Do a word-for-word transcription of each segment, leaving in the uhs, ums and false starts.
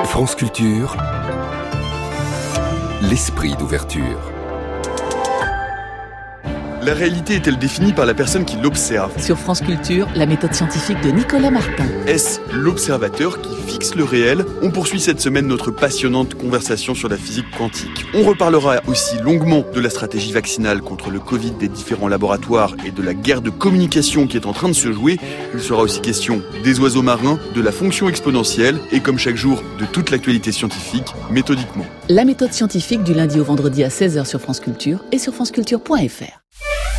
France Culture, l'esprit d'ouverture. La réalité est-elle définie par la personne qui l'observe ? Sur France Culture, la méthode scientifique de Nicolas Martin. Est-ce l'observateur qui fixe le réel ? On poursuit cette semaine notre passionnante conversation sur la physique quantique. On reparlera aussi longuement de la stratégie vaccinale contre le Covid des différents laboratoires et de la guerre de communication qui est en train de se jouer. Il sera aussi question des oiseaux marins, de la fonction exponentielle et comme chaque jour, de toute l'actualité scientifique, méthodiquement. La méthode scientifique du lundi au vendredi à seize heures sur France Culture et sur franceculture point f r.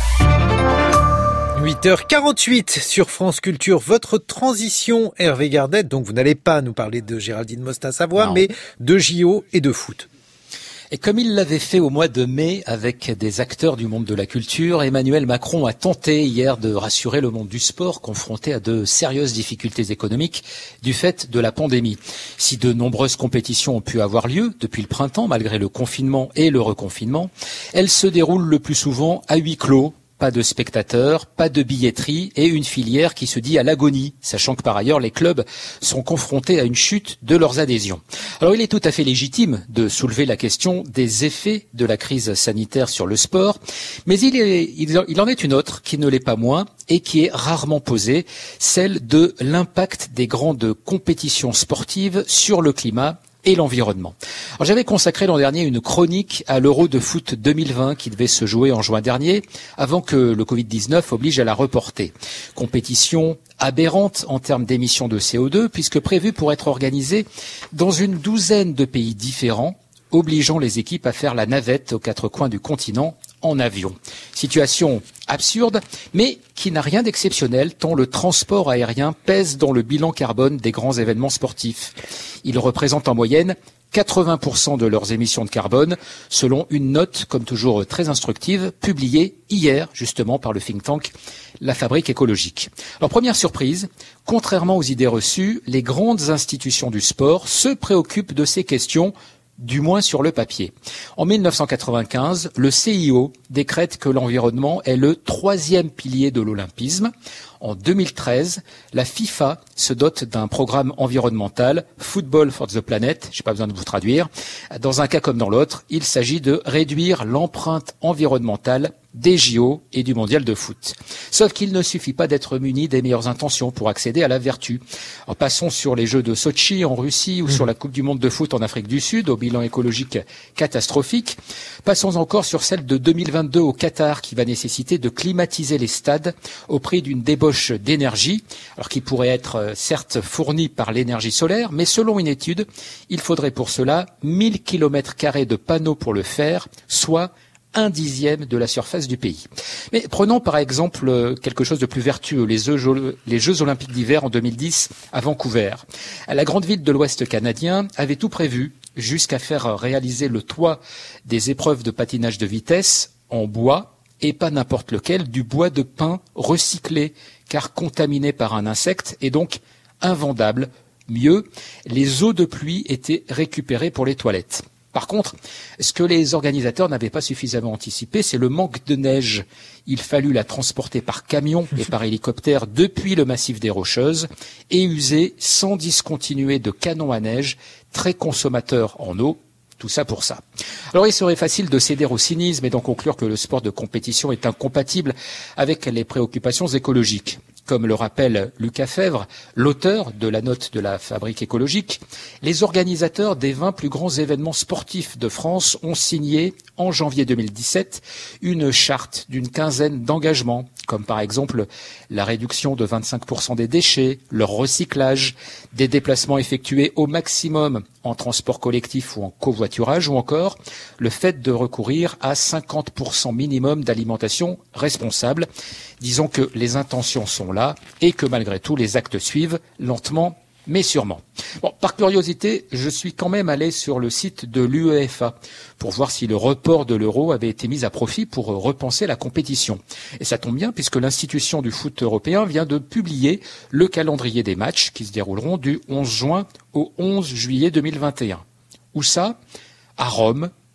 huit heures quarante-huit sur France Culture, votre transition Hervé Gardette. Donc vous n'allez pas nous parler de Géraldine Mostin-Savoie, mais de J O et de foot. Et comme il l'avait fait au mois de mai avec des acteurs du monde de la culture, Emmanuel Macron a tenté hier de rassurer le monde du sport confronté à de sérieuses difficultés économiques du fait de la pandémie. Si de nombreuses compétitions ont pu avoir lieu depuis le printemps, malgré le confinement et le reconfinement, elles se déroulent le plus souvent à huis clos. Pas de spectateurs, pas de billetterie et une filière qui se dit à l'agonie, sachant que par ailleurs les clubs sont confrontés à une chute de leurs adhésions. Alors il est tout à fait légitime de soulever la question des effets de la crise sanitaire sur le sport, mais il, est, il, il en est une autre qui ne l'est pas moins et qui est rarement posée, celle de l'impact des grandes compétitions sportives sur le climat et l'environnement. Alors, j'avais consacré l'an dernier une chronique à l'Euro de foot deux mille vingt qui devait se jouer en juin dernier, avant que le covid dix-neuf oblige à la reporter. Compétition aberrante en termes d'émissions de C O deux, puisque prévue pour être organisée dans une douzaine de pays différents, obligeant les équipes à faire la navette aux quatre coins du continent en avion. Situation absurde, mais qui n'a rien d'exceptionnel tant le transport aérien pèse dans le bilan carbone des grands événements sportifs. Il représente en moyenne quatre-vingts pour cent de leurs émissions de carbone, selon une note, comme toujours très instructive, publiée hier, justement, par le think tank La Fabrique écologique. Alors, première surprise, contrairement aux idées reçues, les grandes institutions du sport se préoccupent de ces questions, du moins sur le papier. En mille neuf cent quatre-vingt-quinze, le C I O décrète que l'environnement est le troisième pilier de l'olympisme. En deux mille treize, la FIFA se dote d'un programme environnemental, Football for the Planet, j'ai pas besoin de vous traduire. Dans un cas comme dans l'autre, il s'agit de réduire l'empreinte environnementale des J O et du mondial de foot. Sauf qu'il ne suffit pas d'être muni des meilleures intentions pour accéder à la vertu. En passons sur les Jeux de Sotchi en Russie ou mmh. sur la Coupe du monde de foot en Afrique du Sud, au bilan écologique catastrophique. Passons encore sur celle de deux mille vingt-deux au Qatar, qui va nécessiter de climatiser les stades au prix d'une débauche d'énergie, alors qui pourrait être euh, certes fournie par l'énergie solaire, mais selon une étude, il faudrait pour cela mille kilomètres carrés de panneaux pour le faire, soit un dixième de la surface du pays. Mais prenons par exemple quelque chose de plus vertueux, les Jeux, les Jeux Olympiques d'hiver en deux mille dix à Vancouver. La grande ville de l'Ouest canadien avait tout prévu, jusqu'à faire réaliser le toit des épreuves de patinage de vitesse en bois, et pas n'importe lequel, du bois de pin recyclé, car contaminé par un insecte et donc invendable. Mieux, les eaux de pluie étaient récupérées pour les toilettes. Par contre, ce que les organisateurs n'avaient pas suffisamment anticipé, c'est le manque de neige. Il fallut la transporter par camion et par hélicoptère depuis le massif des Rocheuses et user sans discontinuer de canons à neige, très consommateurs en eau. Tout ça pour ça. Alors il serait facile de céder au cynisme et d'en conclure que le sport de compétition est incompatible avec les préoccupations écologiques. Comme le rappelle Lucas Fèvre, l'auteur de la note de la Fabrique écologique, les organisateurs des vingt plus grands événements sportifs de France ont signé, en janvier deux mille dix-sept, une charte d'une quinzaine d'engagements, comme par exemple la réduction de vingt-cinq pour cent des déchets, leur recyclage, des déplacements effectués au maximum en transport collectif ou en covoiturage, ou encore le fait de recourir à cinquante pour cent minimum d'alimentation responsable. Disons que les intentions sont là et que malgré tout les actes suivent lentement mais sûrement. Bon, par curiosité, je suis quand même allé sur le site de l'UEFA pour voir si le report de l'Euro avait été mis à profit pour repenser la compétition. Et ça tombe bien puisque l'institution du foot européen vient de publier le calendrier des matchs qui se dérouleront du onze juin au onze juillet deux mille vingt et un. Où ça ? À Rome,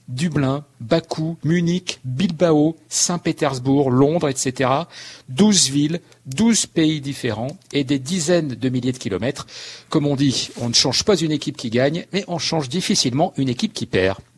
Dublin, Bakou, Munich, Bilbao, Saint-Pétersbourg, Londres, et cetera. douze villes, douze pays différents et des dizaines de milliers de kilomètres. Comme on dit, on ne change pas une équipe qui gagne, mais on change difficilement une équipe qui perd.